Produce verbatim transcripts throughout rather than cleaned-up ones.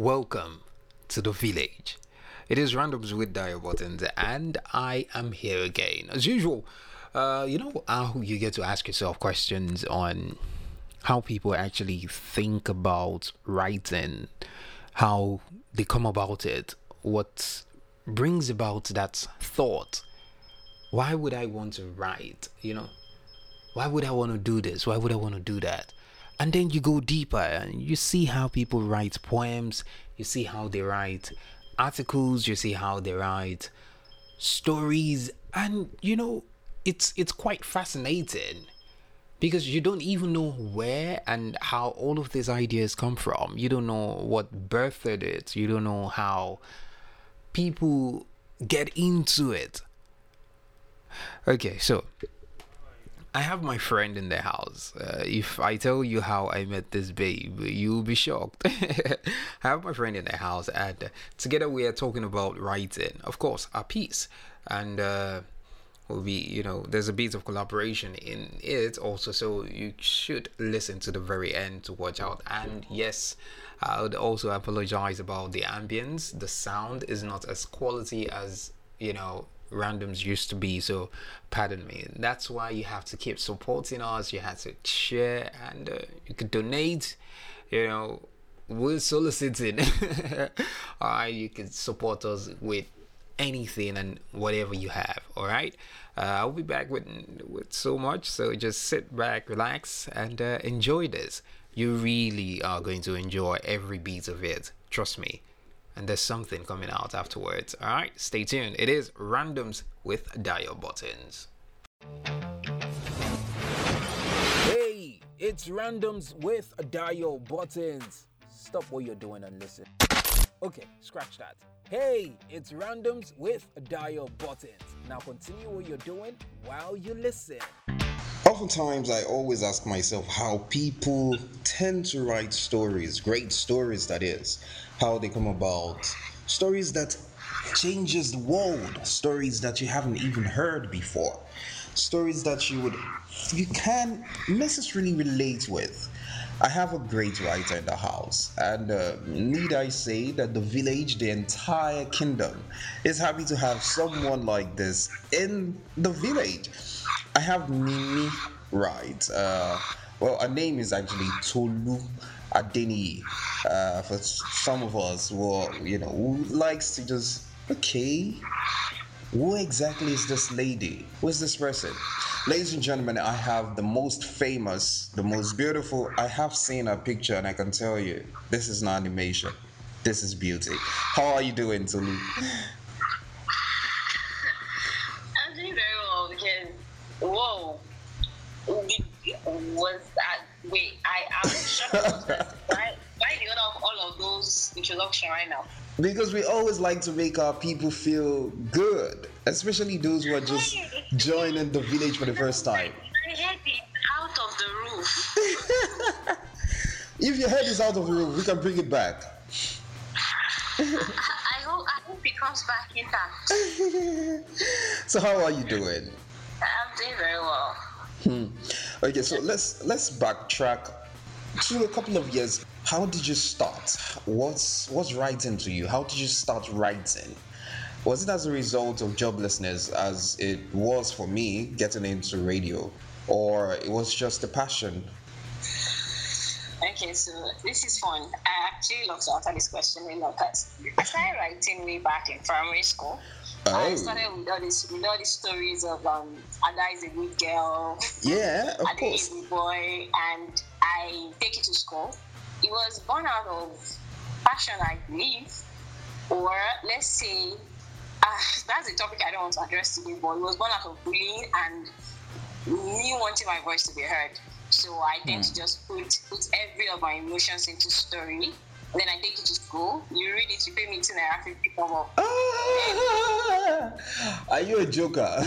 Welcome to the village. It is Randoms with Dio Buttons, and I am here again. As usual, uh, you know how you get to ask yourself questions on how people actually think about writing, how they come about it, what brings about that thought. Why would I want to write? You know, why would I want to do this? Why would I want to do that? And then you go deeper and you see how people write poems, you see how they write articles, you see how they write stories, and you know, it's it's quite fascinating because you don't even know where and how all of these ideas come from. You don't know what birthed it. You don't know how people get into it. Okay, so I have my friend in the house. Uh, if I tell you how I met this babe, you'll be shocked. I have my friend in the house, and uh, together we are talking about writing, of course, a piece, and uh, will be, you know, there's a bit of collaboration in it also, so you should listen to the very end to watch out. And yes, I would also apologize about the ambience. The sound is not as quality as, you know, randoms used to be, so pardon me. That's why you have to keep supporting us. You have to share, and uh, you could donate, you know, we're soliciting. All right, you can support us with anything and whatever you have. All right, uh, I'll be back with with so much, so just sit back, relax, and uh, enjoy this. You really are going to enjoy every beat of it, trust me. And there's something coming out afterwards. All right, stay tuned. It is Randoms with Dial Buttons. Hey, it's Randoms with Dial Buttons. Stop what you're doing and listen. Okay, scratch that. Hey, it's Randoms with Dial Buttons. Now continue what you're doing while you listen. Oftentimes, I always ask myself how people tend to write stories, great stories that is, how they come about, stories that changes the world, stories that you haven't even heard before, stories that you would you can't necessarily relate with. I have a great writer in the house, and uh, need I say that the village, the entire kingdom, is happy to have someone like this in the village. I have Mimi, right? Uh, well, her name is actually Tolu Adeni. Uh, for s- some of us who, are, you know, who likes to just, okay, who exactly is this lady? Who is this person? Ladies and gentlemen, I have the most famous, the most beautiful. I have seen a picture, and I can tell you, this is not animation. This is beauty. How are you doing, Tolu? I'm doing very well because, whoa, was that, wait, I am shocked. Why, why do you have all of those introduction right now? Because we always like to make our people feel good, especially those who are just joining the village for the first time. My head is out of the roof. If your head is out of the room, we can bring it back. I, I hope I hope it comes back intact. So how are you doing? I'm doing very well. Hmm. Okay, so let's let's backtrack to a couple of years. How did you start? What's what's writing to you? How did you start writing? Was it as a result of joblessness, as it was for me getting into radio, or it was just a passion? Okay, so this is fun. I actually love to answer this question a lot because I started writing way back in primary school. I Oh, started with all these with all these stories of um Ada is a good girl, yeah, of Ada is course. a boy, and I take it to school. It was born out of passion, I believe, or let's say uh, that's a topic I don't want to address today, but it was born out of bullying and me wanting my voice to be heard. So I tend to just put put every of my emotions into story. Then I take it to school. You read it, you pay me two naira fifty come up. Ah, are you a joker?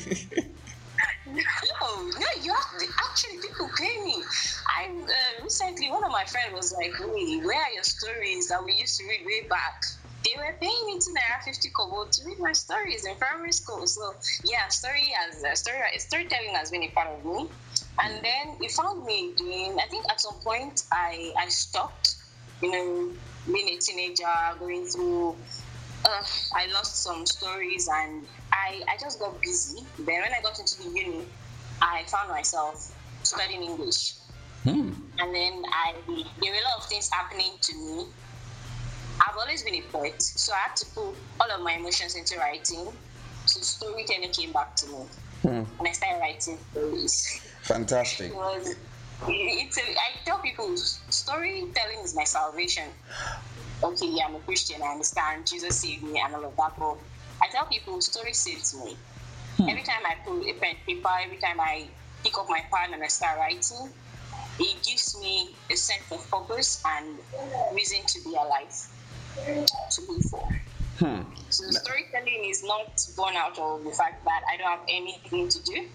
No, no, you have to, actually people pay me. I uh, recently one of my friends was like, "Hey, where are your stories that we used to read way back?" They were paying me two naira fifty kobo to read my stories in primary school. So yeah, story as uh, story storytelling has been a part of me. And then it found me doing. I think at some point I I stopped. You know, being a teenager, going through. Uh, I lost some stories, and I I just got busy. Then when I got into the uni, I found myself studying English, Hmm. and then I there were a lot of things happening to me. I've always been a poet, so I had to put all of my emotions into writing. So storytelling came back to me, Hmm. and I started writing stories. Fantastic. It was, it's a, I tell people storytelling is my salvation. Okay, yeah, I'm a Christian, I understand, Jesus saved me and all of that, but I tell people story saves me. Every time I put a pen and paper, every time I pick up my pen and I start writing, it gives me a sense of purpose and reason to be alive, to live for. Hmm. So storytelling is not born out of the fact that I don't have anything to do.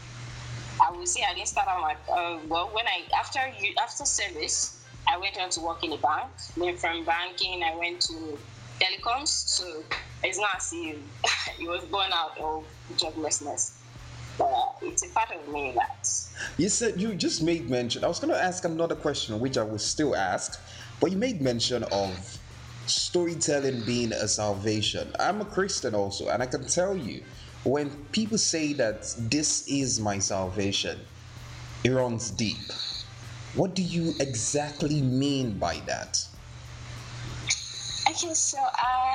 I will say I didn't start out my uh, well when I after you after service I went on to work in a bank. Then from banking I went to telecoms. So it's not as if it was born out of joblessness. But it's a part of me that You said you just made mention. I was going to ask another question, which I will still ask, but you made mention of storytelling being a salvation. I'm a Christian also, and I can tell you, when people say that this is my salvation, it runs deep. What do you exactly mean by that? okay. So uh,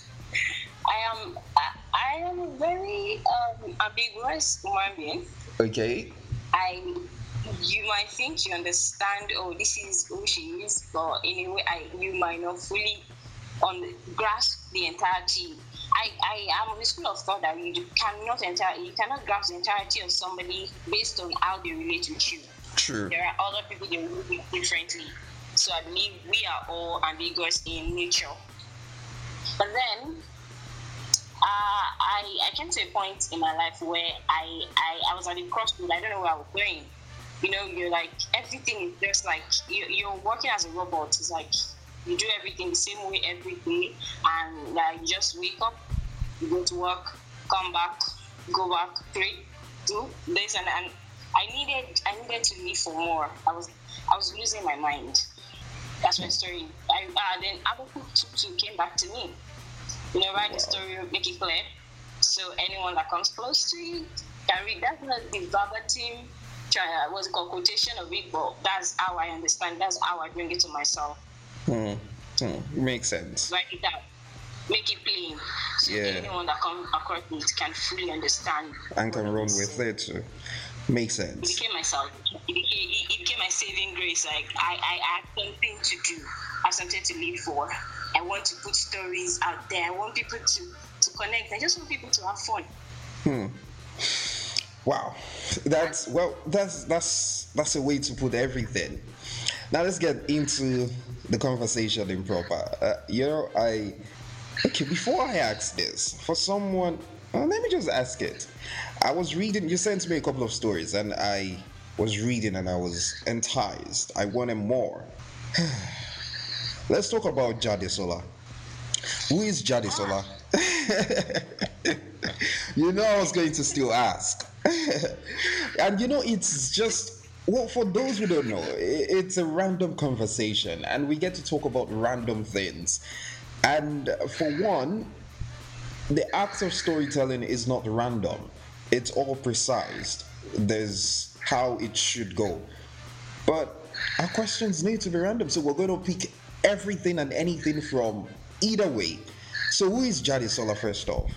I am I, I am a very um, ambiguous human being. Okay. I you might think you understand, oh, this is who she is, but in a way, I you might not fully on grasp the entirety. I, I am of the school of thought that you cannot enter, you cannot grasp the entirety of somebody based on how they relate with you. True. There are other people that relate with differently. So I believe we are all ambiguous in nature. But then uh, I I came to a point in my life where I, I, I was at a crossroad. I don't know where I was going. You know, you're like, everything is just like, you, you're working as a robot. It's like, you do everything the same way every day. And like, you just wake up, you go to work, come back, go back, pray, do this. And, and I needed I needed to live for more. I was I was losing my mind. That's my story. I, uh, then other people too came back to me. You know, write the story, make it clear. So anyone that comes close to it can read. That's not the verbatim, uh, what's it called, quotation of it, but that's how I understand. That's how I bring it to myself. Hmm. Hmm. Makes sense. Write it out, make it plain, so Yeah. anyone that comes across it can fully understand. And can what run it is. with it too. Makes It sense. became my salvation. It became, it, it became my saving grace. Like I, I had something to do. I have something to live for. I want to put stories out there. I want people to, to connect. I just want people to have fun. Hmm. Wow. That's well. That's that's that's a way to put everything. Now let's get into the conversation in proper. Uh, you know, I okay. Before I ask this, for someone, uh, let me just ask it. I was reading. You sent me a couple of stories, and I was reading, and I was enticed. I wanted more. Let's talk about Jadesola. Who is Jadesola? You know, I was going to still ask. And you know, it's just, well, for those who don't know, i- it's a random conversation, and we get to talk about random things. And for one, the act of storytelling is not random, it's all precise. There's how it should go. But our questions need to be random, so we're going to pick everything and anything from either way. So, who is Jadesola first off?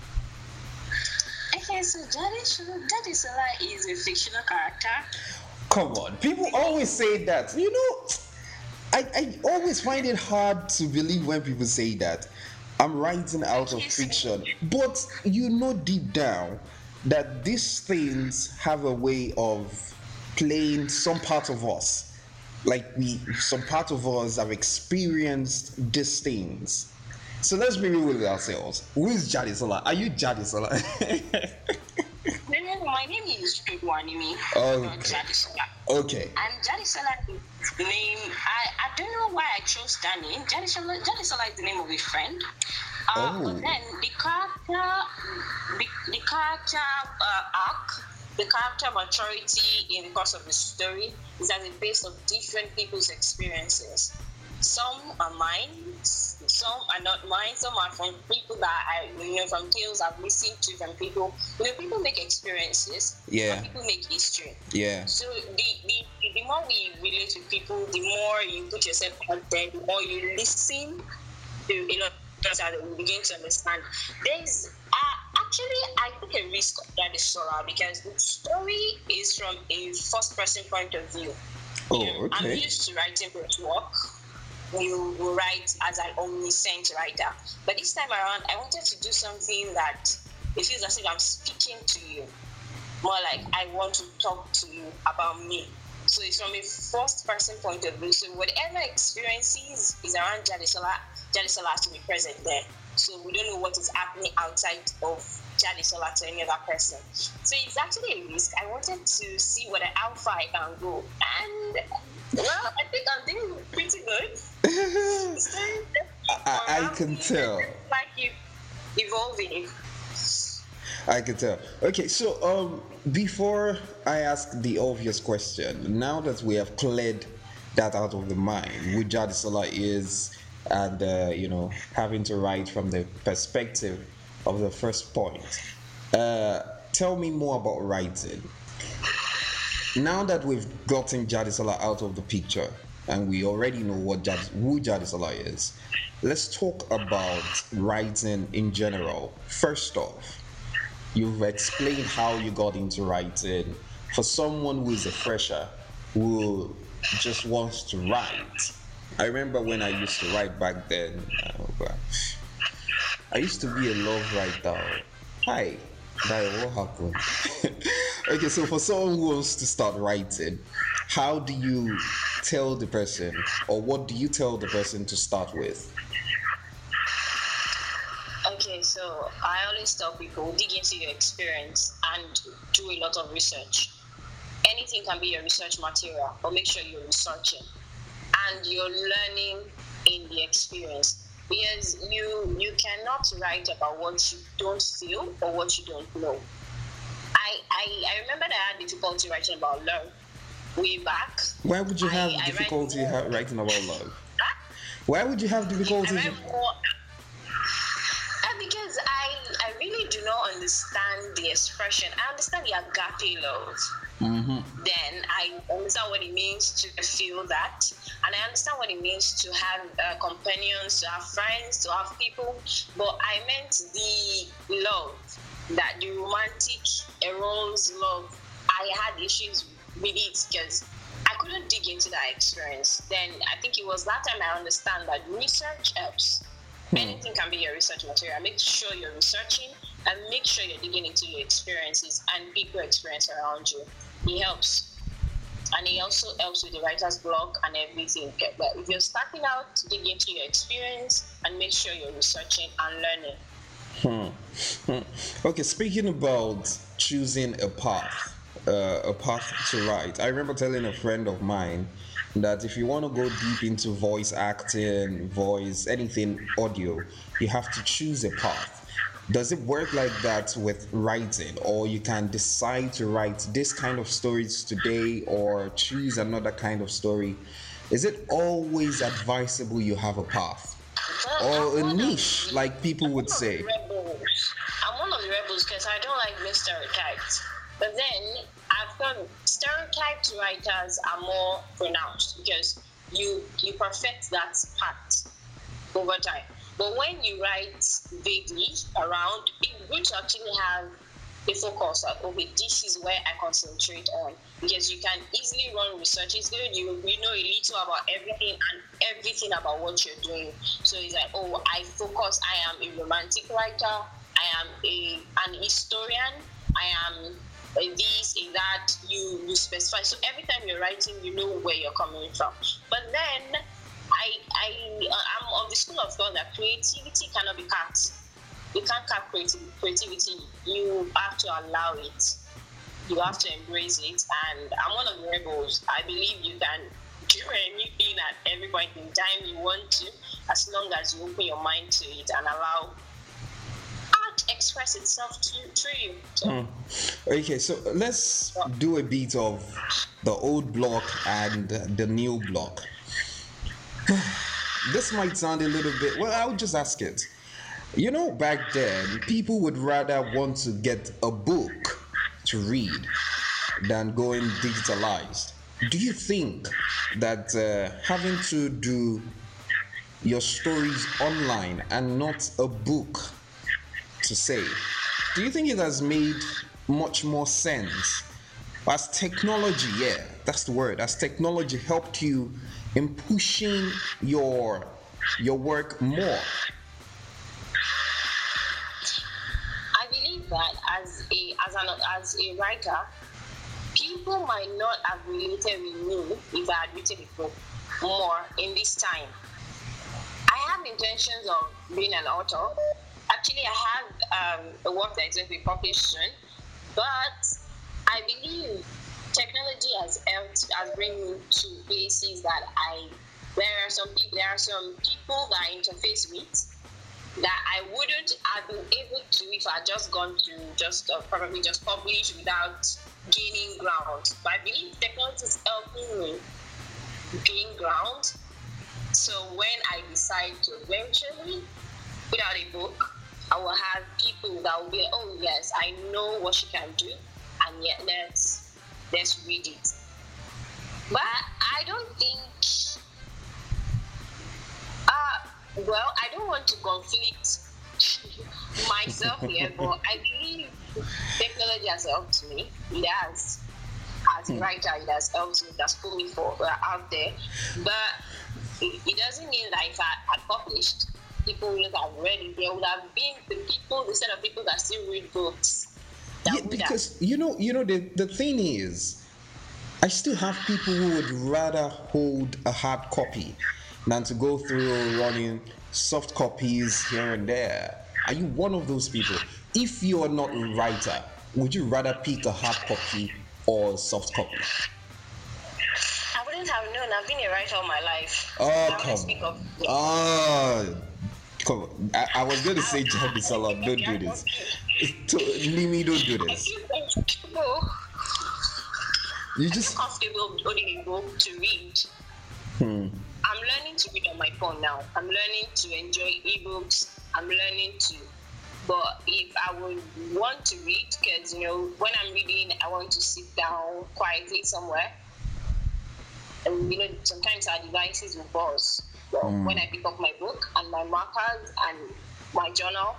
Okay, so Jade Jade Sola is a fictional character. Come on, people always say that. You know, I, I always find it hard to believe when people say that. I'm writing out of fiction. But you know deep down that these things have a way of playing some part of us. Like we some part of us have experienced these things. So let's be real with ourselves. Who is Jadesola? Are you Jadesola? No, no, no, my name is Chukwuanimi, Okay. not Jade Sola. Okay. And Jade Sola is the name. I, I don't know why I chose that name. Jade Sola, Jade Sola is the name of a friend. Uh, Oh. But then the character, the, the character uh, arc, the character maturity in the course of the story is as a base of different people's experiences. Some are mine, some are not mine. Some are from people that I, you know, from tales I've listened to from people. You know, people make experiences. Yeah. And people make history. Yeah. So the, the the more we relate to people, the more you put yourself out there, the more you listen to a lot of things that we begin to understand. There's uh, actually, I think a risk that is Sora because the story is from a first person point of view. Oh, You know, I'm okay. used to writing for work. You will write as an omniscient writer. But this time around, I wanted to do something that it feels as if I'm speaking to you. More like I want to talk to you about me. So it's from a first person point of view. So whatever experiences is around Jadesola, Jadesola has to be present there. So we don't know what is happening outside of Jadesola to any other person. So it's actually a risk. I wanted to see what how far I can go. And well, I think I'm doing pretty good. I, I can tell. Like you evolving. I can tell. Okay, so um, before I ask the obvious question, now that we have cleared that out of the mind, who Jadesola is, and uh, you know, having to write from the perspective of the first point, uh, tell me more about writing. Now that we've gotten Jadesola out of the picture, and we already know what Jad- who Jadesola is, let's talk about writing in general. First off, you've explained how you got into writing. For someone who is a fresher, who just wants to write, I remember when I used to write back then. Uh, I used to be a love writer. Hi, that what happened? Okay, so for someone who wants to start writing, how do you tell the person, or what do you tell the person to start with? Okay, so I always tell people dig into your experience and do a lot of research. Anything can be your research material, but make sure you're researching and you're learning in the experience. Because you you cannot write about what you don't feel or what you don't know. I I, I remember that I had difficulty writing about love way back. Why would you have I, difficulty I ha- writing about love? Why would you have difficulty? I write more, uh, because I I really do not understand the expression. I understand the agape love. Mm-hmm. Then I understand what it means to feel that, and I understand what it means to have uh, companions, to have friends, to have people. But I meant the love, that the romantic eros love. I had issues with it because I couldn't dig into that experience. Then I think it was that time I understand that research helps. Anything can be your research material. Make sure you're researching and make sure you're digging into your experiences and people experience around you. It helps. And it also helps with the writer's block and everything. But if you're starting out, dig into your experience and make sure you're researching and learning. Hmm. Hmm. Okay, speaking about choosing a path, uh, a path to write, I remember telling a friend of mine that if you want to go deep into voice acting, voice, anything audio, you have to choose a path. Does it work like that with writing, or you can decide to write this kind of stories today or choose another kind of story? Is it always advisable you have a path or a niche, like people would say? Rebels. I'm one of the rebels because I don't like being stereotyped. But then I've got stereotyped writers are more pronounced because you you perfect that part over time. But when you write vaguely around, it's good to actually have a focus like, okay, this is where I concentrate on, because you can easily run research. It's good you you know a little about everything and everything about what you're doing. So it's like, oh, I focus. I am a romantic writer. I am a an historian. I am a this, a that. You you specify. So every time you're writing, you know where you're coming from. But then I I I'm of the school of thought that creativity cannot be cut. You can't cut creativity. You have to allow it. You have to embrace it. And I'm one of the rebels. I believe you can do anything at every point in time you want to, as long as you open your mind to it and allow art express itself to, through you. So, Mm. Okay, so let's do a bit of the old block and the new block. this might sound a little bit, well, I'll just ask it. You know, back then, people would rather want to get a book to read than going digitalized. Do you think that uh, having to do your stories online and not a book to say, do you think it has made much more sense? As technology, yeah, that's the word, as technology helped you in pushing your your work more? I believe that as a as an as a writer, people might not have related with me if I had written a book more in this time. I have intentions of being an author. Actually, I have um, a work that is going to be published soon, but I believe technology has helped, has bring me to places that I, there are some people, there are some people that I interface with that I wouldn't have been able to if I had just gone to just uh, probably just publish without gaining ground. But I believe technology is helping me gain ground. So when I decide to eventually put out a book, I will have people that will be like, oh yes, I know what she can do, and yet let's let's read it. But I don't think uh well, I don't want to conflict myself here, but I believe technology has helped me. It has. As a writer, it has helped me, it has put me for, uh, out there. But it, it doesn't mean that if I had published, people would have read it. There would have been the people, the set of people that still read books. That Yeah, because have. you know, you know, the, the thing is, I still have people who would rather hold a hard copy than to go through running soft copies here and there. Are you one of those people? If you are not a writer, would you rather pick a hard copy or a soft copy? I wouldn't have known. I've been a writer all my life. Oh, come on. Oh, come on. I, I was going to say Jihadi Salah, don't do this. Nimi, don't do this. I feel comfortable. You just... I'm comfortable holding a book to read. Hmm. I'm learning to read on my phone now. I'm learning to enjoy ebooks. I'm learning to, but if I would want to read, because you know, when I'm reading, I want to sit down quietly somewhere. And you know, sometimes our devices will pause. Well, mm. when I pick up my book and my markers and my journal,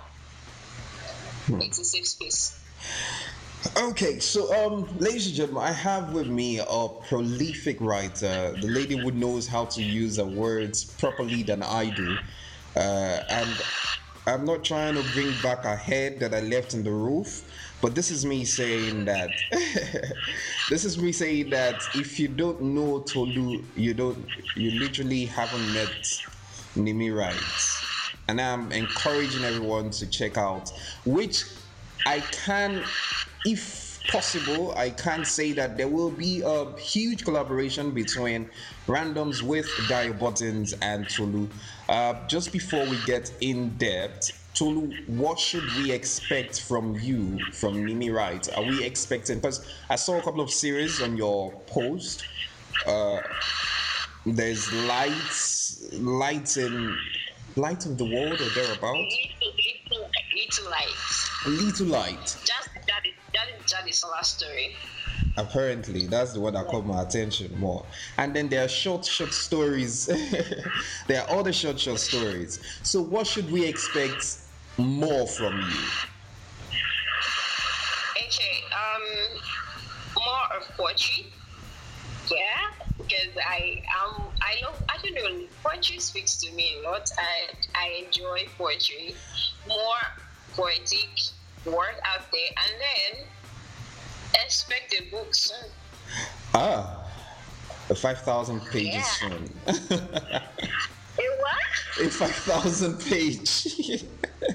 mm. it's a safe space. Okay, so um, ladies and gentlemen, I have with me a prolific writer, the lady who knows how to use her words properly than I do, uh, and I'm not trying to bring back a head that I left in the roof, but this is me saying that this is me saying that if you don't know Tolu, you don't, you literally haven't met Nimi Wright, and I'm encouraging everyone to check out, which I can. If possible, I can say that there will be a huge collaboration between Randoms with Dio Buttons and Tolu. Uh, just before we get in depth, Tolu, what should we expect from you, from Nimi Wright? Are we expecting, because I saw a couple of series on your post. Uh, there's lights, lights in, light of the world or thereabout. Little, little light. Little light. Just that is that is that is our story. Apparently, that's the one that caught my attention more. And then there are short, short stories. There are other short, short stories. So, what should we expect more from you? Okay, um, more of poetry. Yeah, because I um I love I don't know, poetry speaks to me a lot. I I enjoy poetry. More poetic work out there, and then expect a book soon. Ah, a five thousand pages Yeah. soon. A what? A five thousand page.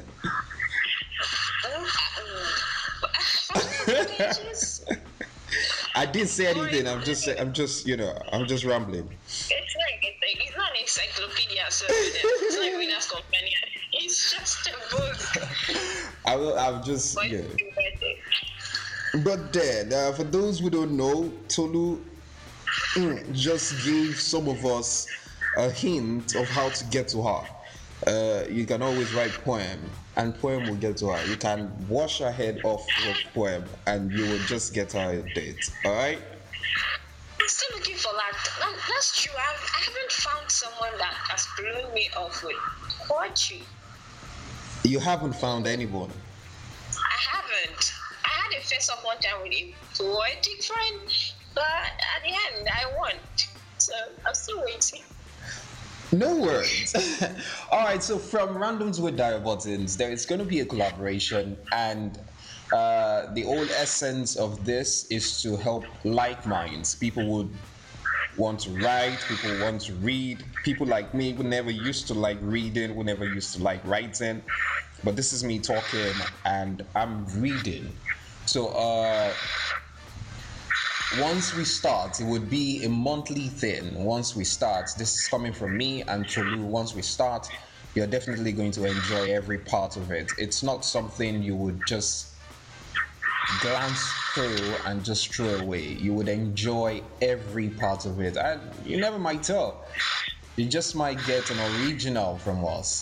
Pages? I didn't say anything. I'm just, I'm just, you know, I'm just rambling. It's like it's, like, it's not an encyclopedia, so it's not a reader's companion. It's just a book. I will, I'm just, But yeah. you read it. But then, uh, for those who don't know, Tolu mm, just gave some of us a hint of how to get to her, uh, you can always write poem, and poem will get to her. You can wash her head off with poem, and you will just get her a date. All right. I'm still looking for that. that that's true. I, I haven't found someone that has blown me off with poetry. You haven't found anyone. I haven't. I had a face off one time with a poetic friend, but at the end, I won. So I'm still waiting. No worries. All right, so from Randoms with Dio Buttons, there is going to be a collaboration, and uh, the whole essence of this is to help like minds. People would want to write, people want to read. People like me who never used to like reading, who never used to like writing. But this is me talking, and I'm reading. So uh, once we start, it would be a monthly thing. Once we start, this is coming from me and Tolu. Once we start, you're definitely going to enjoy every part of it. It's not something you would just glance through and just throw away. You would enjoy every part of it, and you never might tell. You just might get an original from us.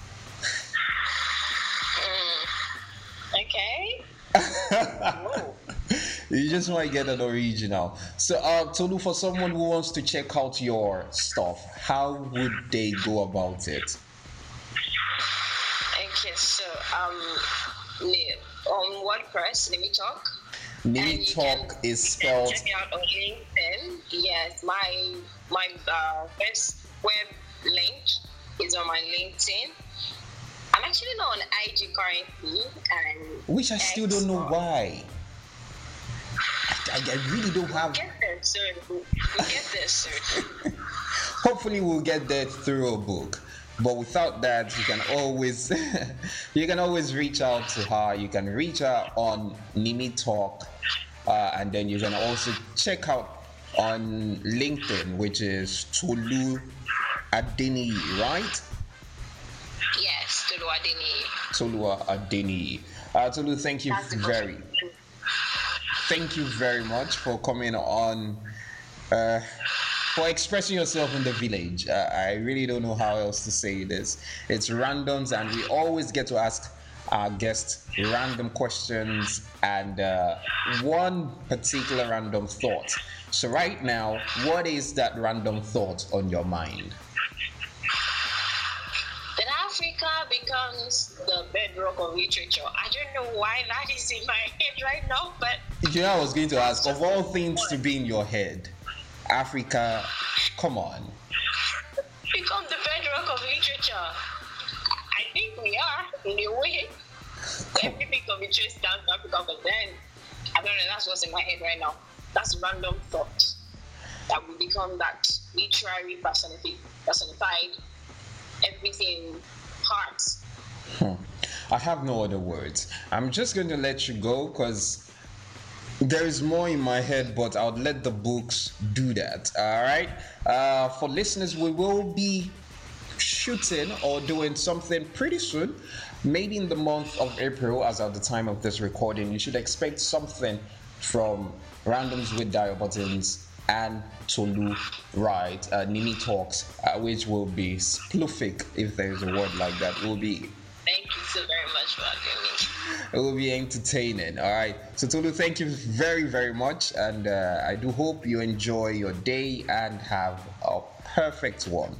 Okay. You just might get an original. So, uh, Tolu, for someone who wants to check out your stuff, how would they go about it? Okay, so um, ne- on WordPress, let me talk. Nimi Talk is spelled. Check me out on LinkedIn. Yes, my my uh, first web link is on my LinkedIn. I'm actually not on I G currently, and Which I still don't know why. I, I really don't have. We'll get there soon. We'll get there soon. Hopefully, we'll get there through a book. But without that, you can always you can always reach out to her. You can reach her on Nimi Talk, uh, and then you can also check out on LinkedIn, which is Tolu Adeniyi, right? Yes, Tolu Adeniyi. Tolu Adeniyi. Uh, Tolu, thank you That's the very, question. thank you very much for coming on, uh, for expressing yourself in the village. Uh, I really don't know how else to say this. It's randoms, and we always get to ask our guests random questions and uh, one particular random thought. So right now, what is that random thought on your mind? That Africa becomes the bedrock of literature. I don't know why that is in my head right now, but You know, I was going to ask, of all things to be in your head, Africa, come on. become the bedrock of literature. I think we are, in a way. Everything can be traced down to Africa, but then, I don't know, that's what's in my head right now. That's random thought. That we become that literary personifi- personified, everything parts. Hmm. I have no other words. I'm just going to let you go because there is more in my head, but I'll let the books do that. All right. Uh, for listeners, we will be shooting or doing something pretty soon, maybe in the month of April, as at the time of this recording. You should expect something from Randoms with Dio Buttons and Tolu, right? Uh, Nimi Talks, uh, which will be sploofic, if there is a word like that. It will be Thank you so very much for having me. it will be entertaining. All right. So Tolu, thank you very, very much, and uh, I do hope you enjoy your day and have a perfect one.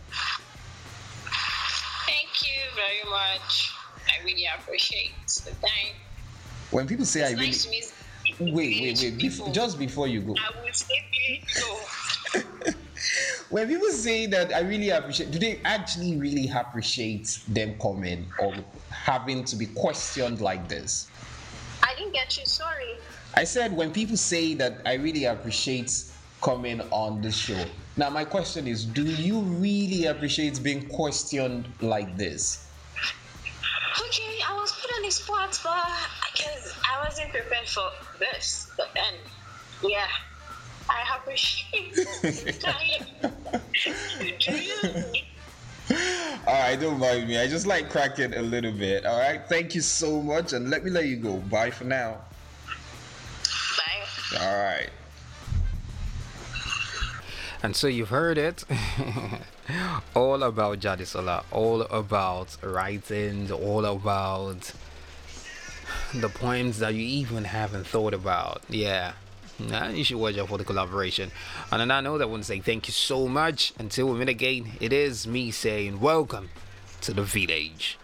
Thank you very much. I really appreciate the time. When people say It's I really nice to meet wait, wait, village wait, people. bef- just before you go, I will say village go. when people say that I really appreciate, do they actually really appreciate them coming or having to be questioned like this? I didn't get you, sorry. I said when people say that I really appreciate coming on the show. Now my question is, do you really appreciate being questioned like this? Okay, I was put on the spot, but I guess I wasn't prepared for this. But then, yeah, I appreciate it. Do you? All right, don't mind me. I just like cracking a little bit. All right, thank you so much, and let me let you go. Bye for now. Bye. All right. And so you've heard it. All about Jadisola, all about writings, all about the poems that you even haven't thought about. Yeah. Nah, you should watch out for the collaboration. And on that note, I want to say thank you so much. Until we meet again, it is me saying welcome to the village.